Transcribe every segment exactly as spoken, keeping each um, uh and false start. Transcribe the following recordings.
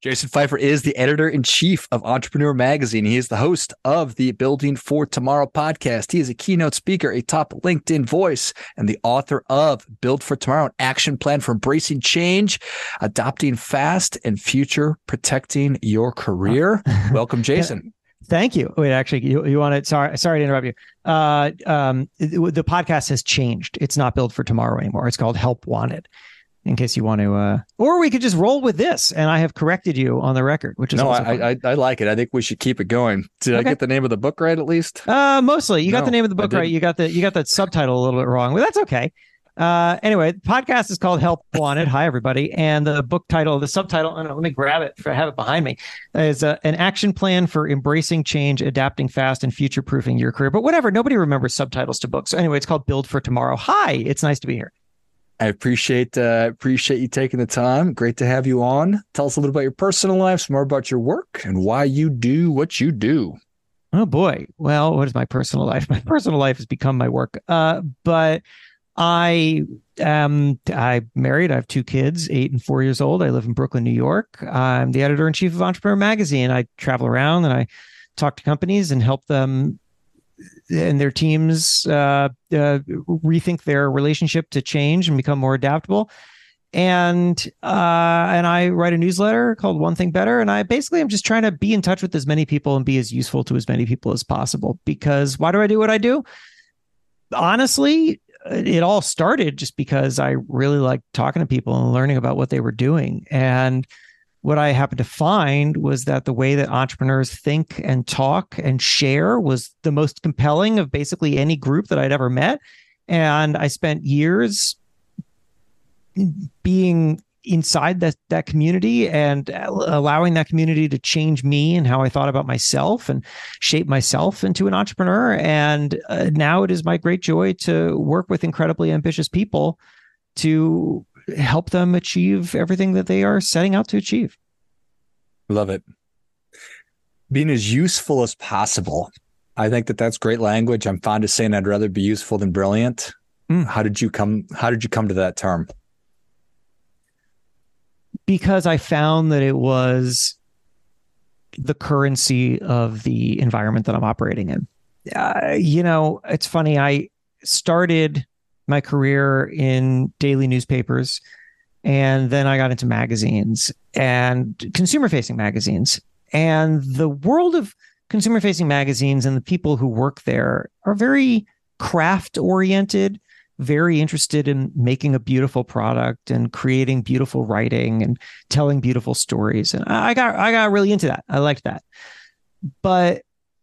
Jason Feifer is the editor-in-chief of Entrepreneur Magazine. He is the host of the Building for Tomorrow podcast. He is a keynote speaker, a top LinkedIn voice, and the author of Build for Tomorrow, an action plan for embracing change, adopting fast, and future protecting your career. Welcome, Jason. Thank you. Wait, actually, you, you want to, sorry, sorry to interrupt you. Uh, um, the podcast has changed. It's not Build for Tomorrow anymore. It's called Help Wanted. In case you want to, uh, or we could just roll with this, and I have corrected you on the record, which is no, also I, I I like it. I think we should keep it going. Did okay. I get the name of the book right at least? Uh, mostly. You no, got the name of the book right. You got the you got the subtitle a little bit wrong, but that's okay. Uh, anyway, the podcast is called Help Wanted. Hi, everybody, and the book title, the subtitle. I don't know, let me grab it. I have it behind me. Is uh, an action plan for embracing change, adapting fast, and future-proofing your career. But whatever, nobody remembers subtitles to books. So anyway, it's called Build for Tomorrow. Hi, it's nice to be here. I appreciate uh, appreciate you taking the time. Great to have you on. Tell us a little about your personal life, some more about your work, and why you do what you do. Oh boy. Well, what is my personal life? My personal life has become my work. Uh, but I am I'm married. I have two kids, eight and four years old. I live in Brooklyn, New York. I'm the editor in chief of Entrepreneur Magazine. I travel around and I talk to companies and help them and their teams uh, uh, rethink their relationship to change and become more adaptable. And uh, and I write a newsletter called One Thing Better. And I basically am just trying to be in touch with as many people and be as useful to as many people as possible. Because why do I do what I do? Honestly, it all started just because I really liked talking to people and learning about what they were doing. And what I happened to find was that the way that entrepreneurs think and talk and share was the most compelling of basically any group that I'd ever met. And I spent years being inside that, that community and allowing that community to change me and how I thought about myself and shape myself into an entrepreneur. And uh, now it is my great joy to work with incredibly ambitious people to help them achieve everything that they are setting out to achieve. Love it. Being as useful as possible. I think that that's great language. I'm fond of saying I'd rather be useful than brilliant. Mm. How did you come, how did you come to that term? Because I found that it was the currency of the environment that I'm operating in. Uh, you know, it's funny. I started my career in daily newspapers, and then I got into magazines and consumer-facing magazines. And the world of consumer-facing magazines and the people who work there are very craft-oriented, very interested in making a beautiful product and creating beautiful writing and telling beautiful stories. And I got I got really into that. I liked that. But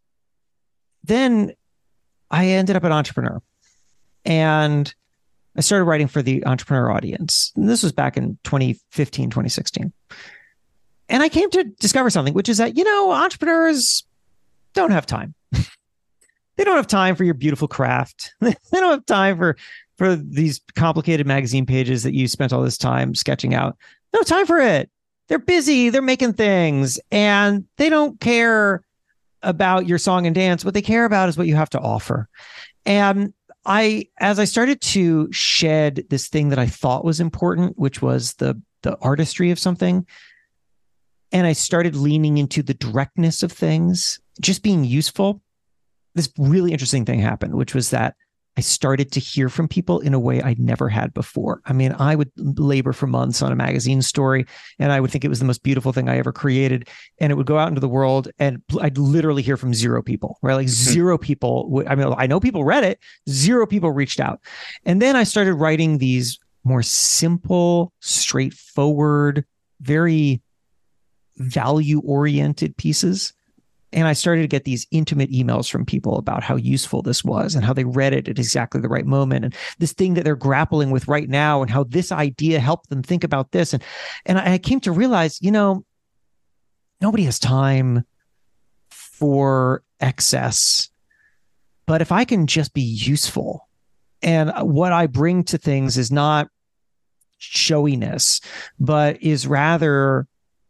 then I ended up an entrepreneur. And I started writing for the entrepreneur audience. And this was back in twenty fifteen, twenty sixteen. And I came to discover something, which is that, you know, entrepreneurs don't have time. They don't have time for your beautiful craft. They don't have time for, for these complicated magazine pages that you spent all this time sketching out. No time for it. They're busy. They're making things. And they don't care about your song and dance. What they care about is what you have to offer. And I, as I started to shed this thing that I thought was important, which was the the artistry of something, and I started leaning into the directness of things, just being useful, this really interesting thing happened, which was that I started to hear from people in a way I'd never had before. I mean, I would labor for months on a magazine story, and I would think it was the most beautiful thing I ever created. And it would go out into the world, and I'd literally hear from zero people, right? Like mm-hmm. zero people. Would, I mean, I know people read it. Zero people reached out. And then I started writing these more simple, straightforward, very value-oriented pieces. And I started to get these intimate emails from people about how useful this was and how they read it at exactly the right moment. And this thing that they're grappling with right now and how this idea helped them think about this. And, and I came to realize, you know, nobody has time for excess. But if I can just be useful, and what I bring to things is not showiness, but is rather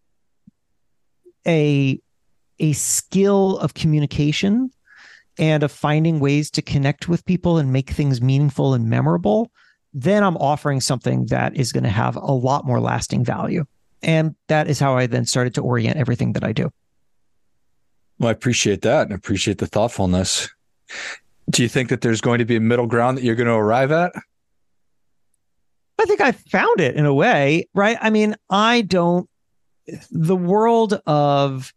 a a skill of communication and of finding ways to connect with people and make things meaningful and memorable, then I'm offering something that is going to have a lot more lasting value. And that is how I then started to orient everything that I do. Well, I appreciate that and appreciate the thoughtfulness. Do you think that there's going to be a middle ground that you're going to arrive at? I think I found it in a way, right? I mean, I don't, the world of,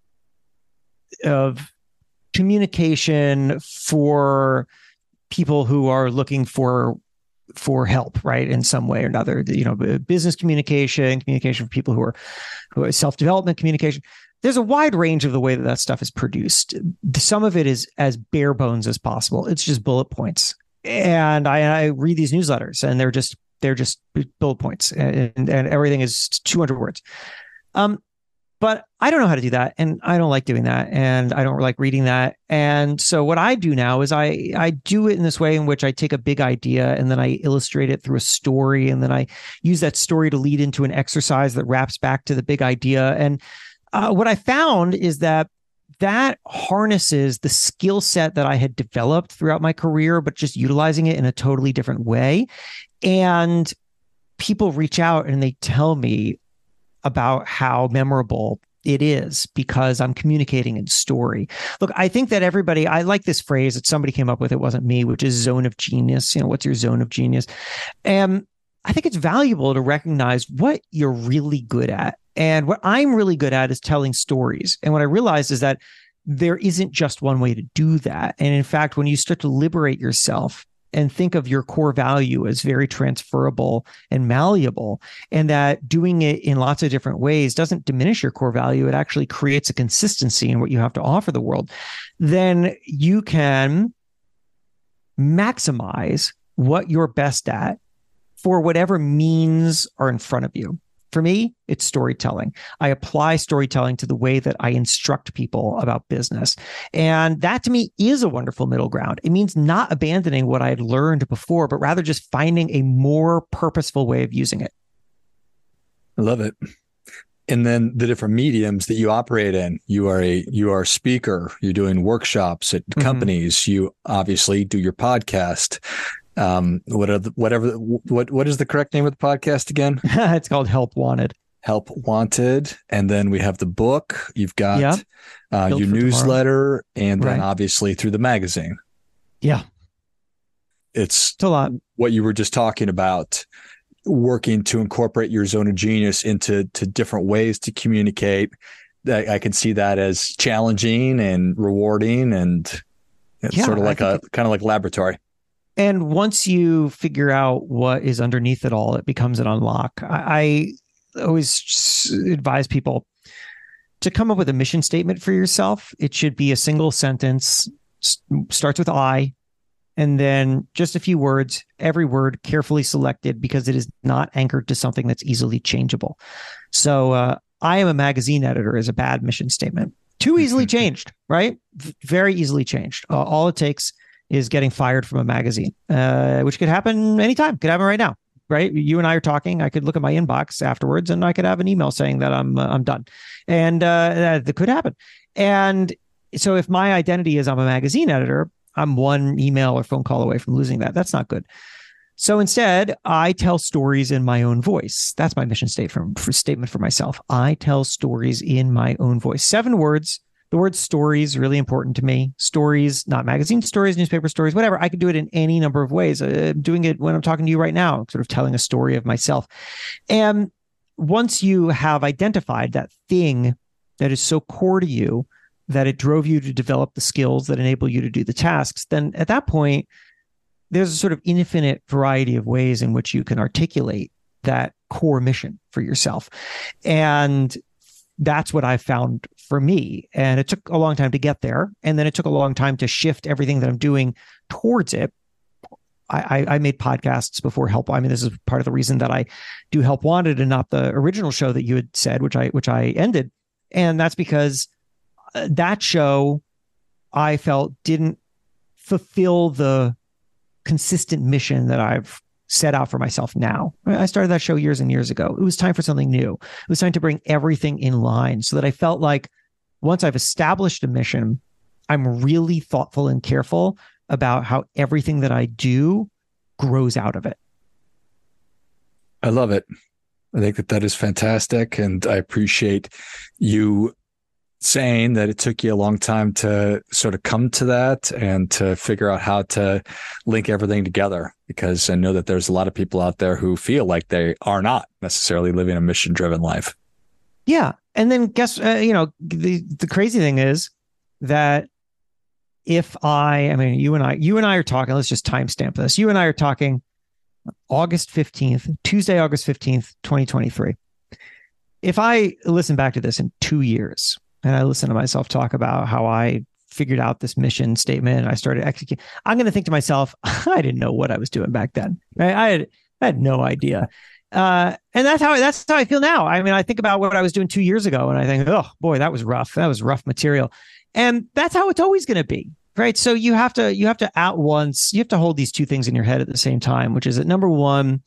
of communication for people who are looking for for help, right, in some way or another, you know, business communication, communication for people who are, who are self-development communication. There's a wide range of the way that that stuff is produced. Some of it is as bare bones as possible. It's just bullet points. And I, I read these newsletters and they're just, they're just bullet points and, and everything is two hundred words. Um, But I don't know how to do that. And I don't like doing that. And I don't like reading that. And so what I do now is I, I do it in this way in which I take a big idea and then I illustrate it through a story. And then I use that story to lead into an exercise that wraps back to the big idea. And uh, what I found is that that harnesses the skill set that I had developed throughout my career, but just utilizing it in a totally different way. And people reach out and they tell me about how memorable it is because I'm communicating in story. Look, I think that everybody, I like this phrase that somebody came up with, it wasn't me, which is zone of genius. You know, what's your zone of genius? And I think it's valuable to recognize what you're really good at. And what I'm really good at is telling stories. And what I realized is that there isn't just one way to do that. And in fact, when you start to liberate yourself and think of your core value as very transferable and malleable, and that doing it in lots of different ways doesn't diminish your core value, it actually creates a consistency in what you have to offer the world, then you can maximize what you're best at for whatever means are in front of you. For me, it's storytelling. I apply storytelling to the way that I instruct people about business. And that to me is a wonderful middle ground. It means not abandoning what I had learned before, but rather just finding a more purposeful way of using it. I love it. And then the different mediums that you operate in, you are a, you are a speaker, you're doing workshops at mm-hmm. companies, you obviously do your podcast. Um, what are the, whatever, what, what is the correct name of the podcast again? It's called Help Wanted. Help Wanted. And then we have the book. You've got yeah. uh, your newsletter, tomorrow. And then right. obviously through the magazine. Yeah. It's, it's a lot. What you were just talking about, working to incorporate your zone of genius into to different ways to communicate. I, I can see that as challenging and rewarding, and it's yeah, sort of like a it, kind of like laboratory. And once you figure out what is underneath it all, it becomes an unlock. I, I always advise people to come up with a mission statement for yourself. It should be a single sentence, starts with I, and then just a few words, every word carefully selected because it is not anchored to something that's easily changeable. So uh, I am a magazine editor is a bad mission statement. Too easily changed, right? Very easily changed. Uh, all it takes is getting fired from a magazine, uh, which could happen anytime. Could happen right now, right? You and I are talking. I could look at my inbox afterwards, and I could have an email saying that I'm uh, I'm done, and uh, that could happen. And so, if my identity is I'm a magazine editor, I'm one email or phone call away from losing that. That's not good. So instead, I tell stories in my own voice. That's my mission statement for, for statement for myself. I tell stories in my own voice. Seven words. The word stories really important to me. Stories, not magazine stories, newspaper stories, whatever. I could do it in any number of ways. I'm doing it when I'm talking to you right now, sort of telling a story of myself. And once you have identified that thing that is so core to you, that it drove you to develop the skills that enable you to do the tasks, then at that point, there's a sort of infinite variety of ways in which you can articulate that core mission for yourself. And that's what I found for me. And it took a long time to get there. And then it took a long time to shift everything that I'm doing towards it. I, I, I made podcasts before Help. I mean, this is part of the reason that I do Help Wanted and not the original show that you had said, which I, which I ended. And that's because that show I felt didn't fulfill the consistent mission that I've set out for myself now. I started that show years and years ago. It was time for something new. It was time to bring everything in line so that I felt like once I've established a mission, I'm really thoughtful and careful about how everything that I do grows out of it. I love it. I think that that is fantastic. And I appreciate you saying that it took you a long time to sort of come to that and to figure out how to link everything together, because I know that there's a lot of people out there who feel like they are not necessarily living a mission driven life. Yeah. And then guess, uh, you know, the, the crazy thing is that if I, I mean, you and I, you and I are talking, let's just timestamp this. You and I are talking August fifteenth, Tuesday, August fifteenth, twenty twenty-three. If I listen back to this in two years, and I listen to myself talk about how I figured out this mission statement and I started executing, I'm going to think to myself, I didn't know what I was doing back then. Right? I had, I had no idea. Uh, and that's how, that's how I feel now. I mean, I think about what I was doing two years ago and I think, oh boy, that was rough. That was rough material. And that's how it's always going to be. Right. So you have to, you have to at once, you have to hold these two things in your head at the same time, which is that number one,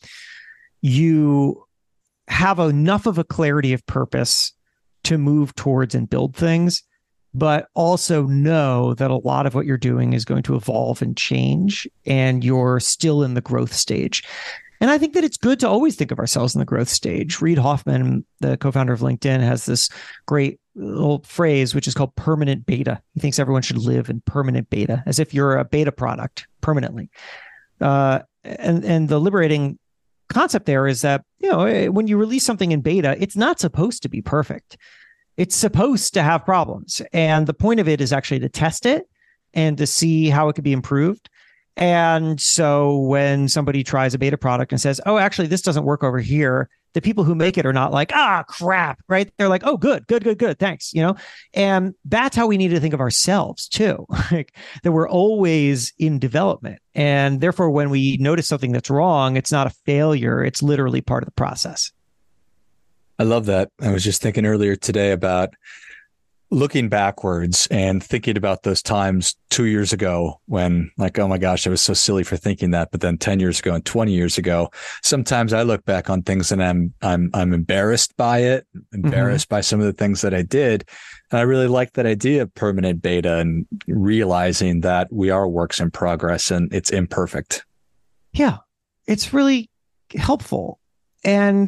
you have enough of a clarity of purpose to move towards and build things, but also know that a lot of what you're doing is going to evolve and change, and you're still in the growth stage. And I think that it's good to always think of ourselves in the growth stage. Reid Hoffman, the co-founder of LinkedIn, has this great little phrase, which is called permanent beta. He thinks everyone should live in permanent beta, as if you're a beta product permanently. Uh, and, and the liberating concept there is that, you know, when you release something in beta, it's not supposed to be perfect. It's supposed to have problems. And the point of it is actually to test it and to see how it could be improved. And so when somebody tries a beta product and says, oh, actually, this doesn't work over here, the people who make it are not like, ah, crap, right? They're like, oh, good, good, good, good. Thanks. You know, and that's how we need to think of ourselves too, like that we're always in development. And therefore, when we notice something that's wrong, it's not a failure. It's literally part of the process. I love that. I was just thinking earlier today about looking backwards and thinking about those times two years ago when, like, oh my gosh, I was so silly for thinking that. But then ten years ago and twenty years ago, sometimes I look back on things and I'm I'm I'm embarrassed by it, embarrassed mm-hmm. by some of the things that I did. And I really like that idea of permanent beta and realizing that we are works in progress and it's imperfect. Yeah, it's really helpful. And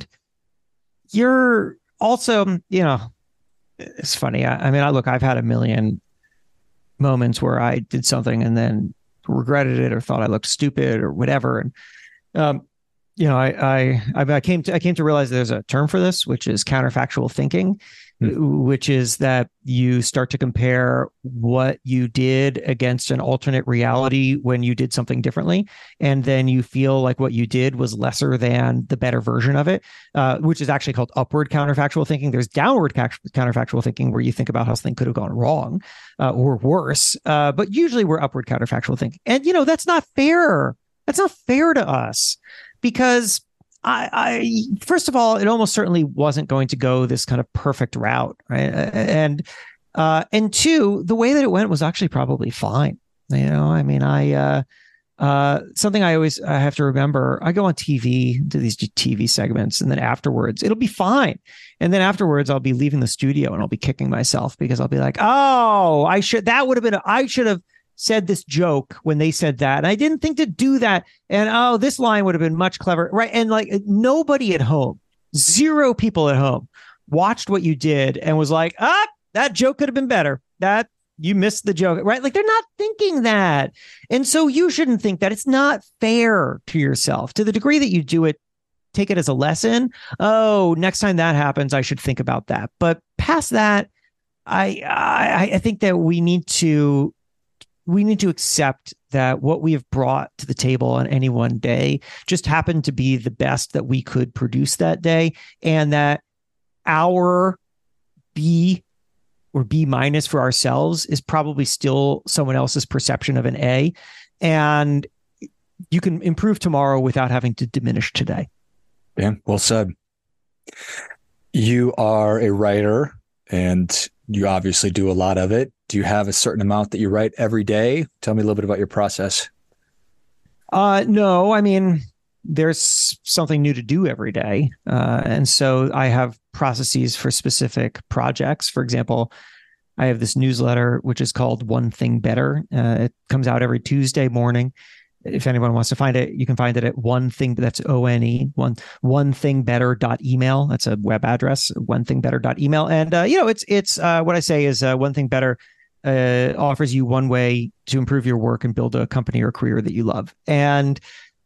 you're also, you know, it's funny. I, I mean, I look, I've had a million moments where I did something and then regretted it or thought I looked stupid or whatever. And, um, you know, I, I, I came to, I came to realize there's a term for this, which is counterfactual thinking, mm. which is that you start to compare what you did against an alternate reality when you did something differently. And then you feel like what you did was lesser than the better version of it, uh, which is actually called upward counterfactual thinking. There's downward counterfactual thinking where you think about how something could have gone wrong uh, or worse. Uh, but usually we're upward counterfactual thinking. And, you know, that's not fair. That's not fair to us. Because I, I, first of all, it almost certainly wasn't going to go this kind of perfect route, right? And uh, and two, the way that it went was actually probably fine. You know, I mean, I uh, uh, something I always I have to remember. I go on T V, do these T V segments, and then afterwards it'll be fine. And then afterwards, I'll be leaving the studio and I'll be kicking myself because I'll be like, oh, I should that would have been a, I should have. said this joke when they said that. And I didn't think to do that. And oh, this line would have been much clever. Right. And like nobody at home, zero people at home watched what you did and was like, ah, that joke could have been better. That you missed the joke. Right. Like they're not thinking that. And so you shouldn't think that. It's not fair to yourself to the degree that you do it. Take it as a lesson. Oh, next time that happens, I should think about that. But past that, I I, I think that we need to We need to accept that what we have brought to the table on any one day just happened to be the best that we could produce that day. And that our B or B minus for ourselves is probably still someone else's perception of an A. And you can improve tomorrow without having to diminish today. Yeah, well said. You are a writer and you obviously do a lot of it. Do you have a certain amount that you write every day? Tell me a little bit about your process. Uh, no, I mean, there's something new to do every day. Uh, and so I have processes for specific projects. For example, I have this newsletter, which is called One Thing Better. Uh, it comes out every Tuesday morning. if anyone wants to find it, you can find it at one thing, that's O N E, one, one thing better dot email. That's a web address, one thing better dot email. And, uh, you know, it's, it's, uh, what I say is, uh, One Thing Better, uh, offers you one way to improve your work and build a company or career that you love. And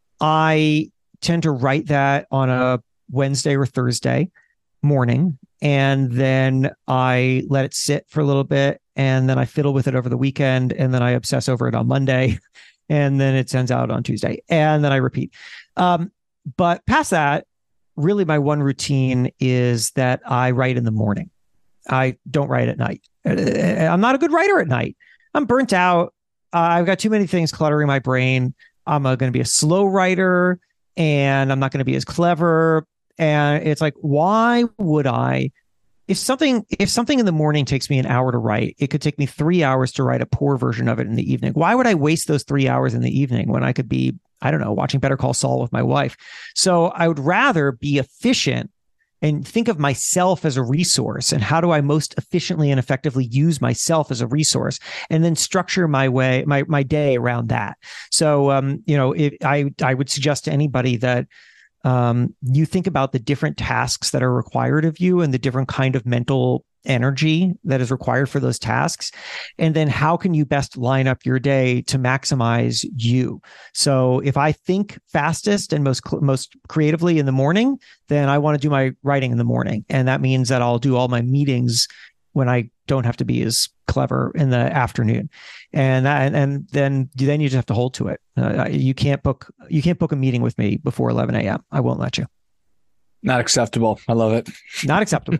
I tend to write that on a Wednesday or Thursday morning. And then I let it sit for a little bit. And then I fiddle with it over the weekend. And then I obsess over it on Monday. And then it sends out on Tuesday, and then I repeat. Um, but past that, really my one routine is that I write in the morning. I don't write at night. I'm not a good writer at night. I'm burnt out. Uh, I've got too many things cluttering my brain. I'm going to be a slow writer, and I'm not going to be as clever. And it's like, why would I? If something if something in the morning takes me an hour to write, it could take me three hours to write a poor version of it in the evening. Why would I waste those three hours in the evening when I could be, I don't know, watching Better Call Saul with my wife? So I would rather be efficient and think of myself as a resource, and how do I most efficiently and effectively use myself as a resource, and then structure my way, my my day around that. So, um, you know, it, I I would suggest to anybody that Um, you think about the different tasks that are required of you and the different kind of mental energy that is required for those tasks. And then how can you best line up your day to maximize you? So if I think fastest and most, most creatively in the morning, then I want to do my writing in the morning. And that means that I'll do all my meetings when I don't have to be as clever in the afternoon. And that, and, and then, then you just have to hold to it. Uh, you can't book, you can't book a meeting with me before eleven a.m. I won't let you. Not acceptable. I love it. Not acceptable.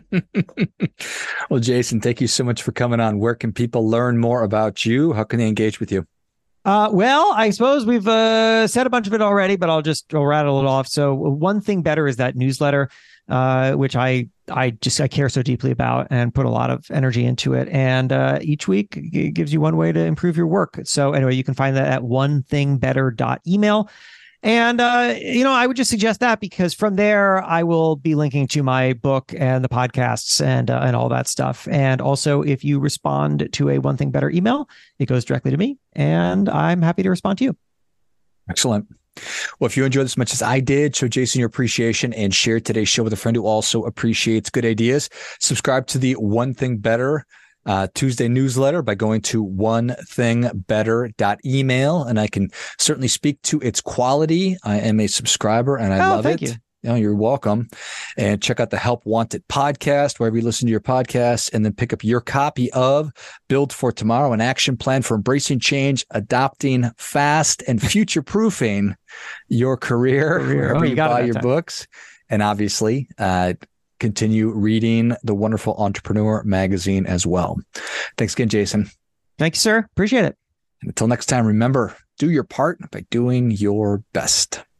Well, Jason, thank you so much for coming on. Where can people learn more about you? How can they engage with you? Uh, well, I suppose we've uh, said a bunch of it already, but I'll just I'll rattle it off. So One Thing Better is that newsletter, uh, which I I just I care so deeply about and put a lot of energy into it. And uh, each week it gives you one way to improve your work. So anyway, you can find that at one thing better dot email. And, uh, you know, I would just suggest that, because from there, I will be linking to my book and the podcasts and uh, and all that stuff. And also, if you respond to a One Thing Better email, it goes directly to me, and I'm happy to respond to you. Excellent. Well, if you enjoyed this as much as I did, show Jason your appreciation and share today's show with a friend who also appreciates good ideas. Subscribe to the One Thing Better Uh, Tuesday newsletter by going to one thing better dot email, and I can certainly speak to its quality. I am a subscriber and I oh, love thank it. You. You know, you're welcome. And check out the Help Wanted podcast, wherever you listen to your podcasts, and then pick up your copy of Build for Tomorrow, an action plan for embracing change, adopting fast, and future-proofing your career, career. wherever oh, you, you buy your time. books. And obviously, uh, continue reading the wonderful Entrepreneur magazine as well. Thanks again, Jason. Thank you, sir. Appreciate it. And until next time, remember, do your part by doing your best.